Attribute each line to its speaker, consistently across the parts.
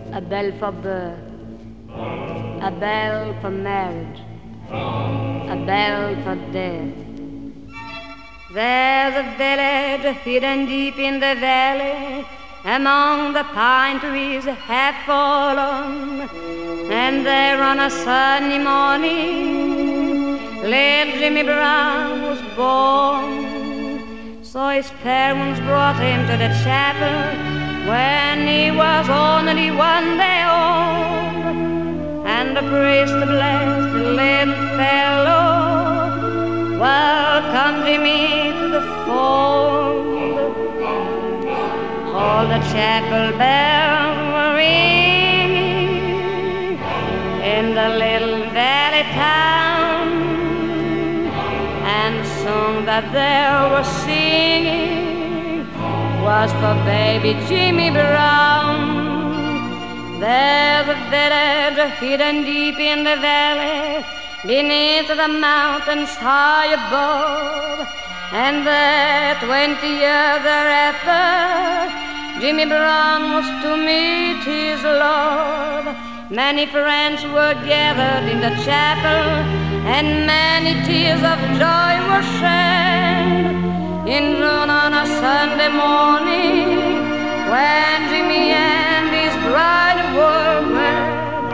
Speaker 1: a bell for birth, a bell for marriage, a bell for death. There's a village hidden deep in the valley, among the pine trees half fallen, and there on a sunny morning, little Jimmy Brown was born. So his parents brought him to the chapel when he was only 1 day old, and the priest blessed the little fellow. Welcome, Jimmy, to the fold. All the chapel bells were ringing in the little valley town, and the song that they were singing was for baby Jimmy Brown. There's a village hidden deep in the valley, beneath the mountains high above, and there 20 years thereafter, Jimmy Brown was to meet his love. Many friends were gathered in the chapel, and many tears of joy were shed. In June on a Sunday morning, when Jimmy and his bride were wed,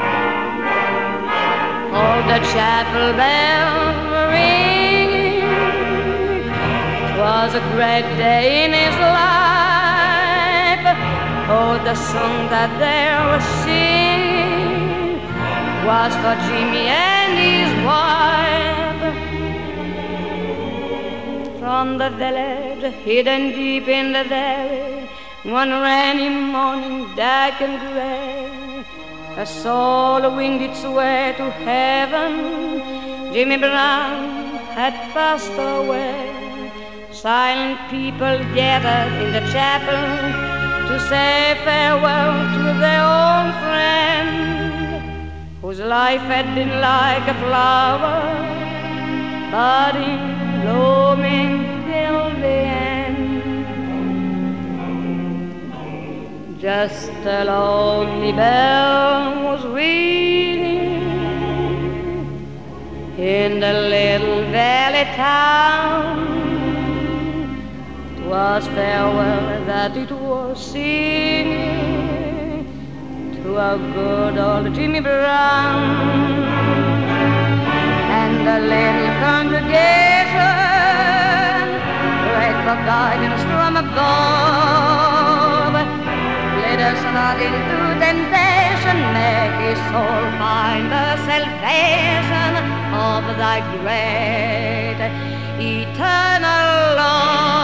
Speaker 1: all the chapel bells were ringing. 'Twas a great day in his life. Oh, the song that they were singing was for Jimmy and his wife. From the village hidden deep in the valley, one rainy morning, dark and gray, a soul winged its way to heaven. Jimmy Brown had passed away. Silent people gathered in the chapel to say farewell to their old friend, whose life had been like a flower, budding, blooming till the end. Just a lonely bell was ringing in the little valley town. 'Twas farewell that it was singing to our good old Jimmy Brown. And the little congregation prayed for guidance from above. Lead us not into temptation, make his soul find the salvation of thy great eternal love.